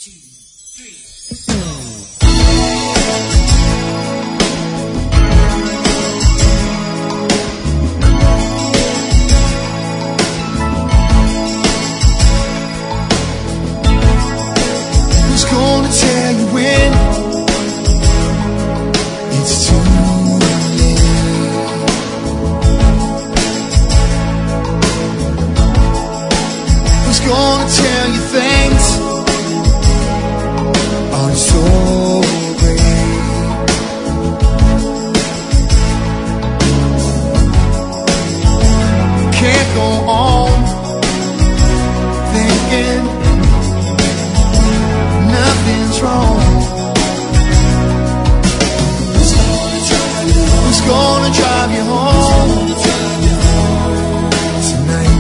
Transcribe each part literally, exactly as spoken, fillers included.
Who's gonna tell you when it's too late? Who's gonna tell you things aren't so great? Can't go on thinking nothing's wrong. Who's gonna drive you home tonight?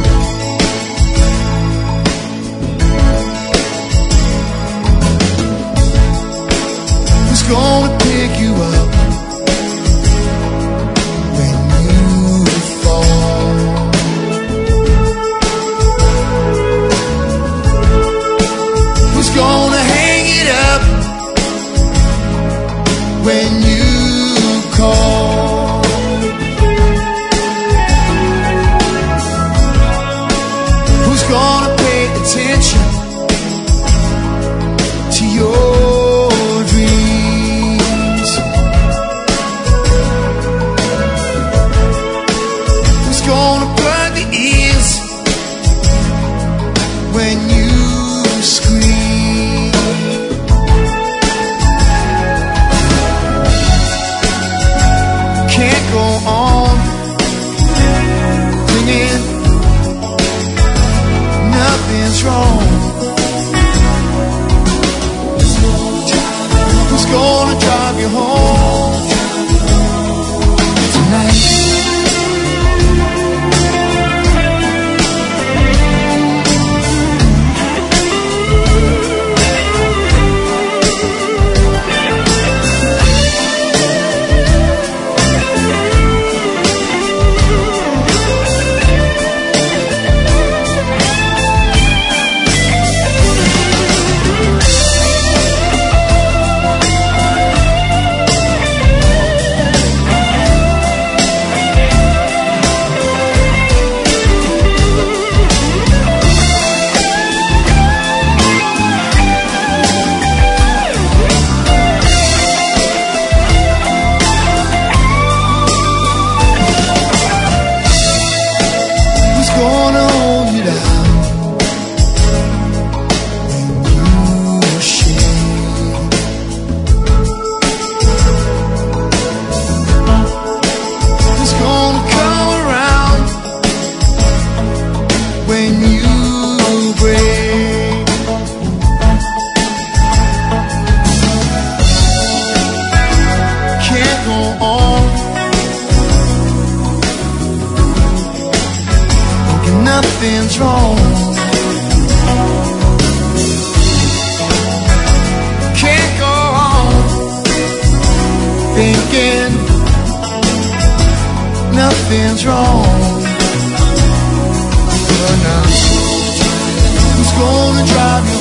Who's gonna pick you up when you fall? Who's gonna hang it up when you call? Who's gonna pay attention to your dreams? Who's gonna plug the ears when you scream? Can't go on clinging, nothing's wrong. Who's gonna drive you home tonight? Who's gonna hold you down when you shake? Who's gonna come around when you break? Can't go on thinking nothing's wrong. Can't go on thinking nothing's wrong. But now, who's gonna drive you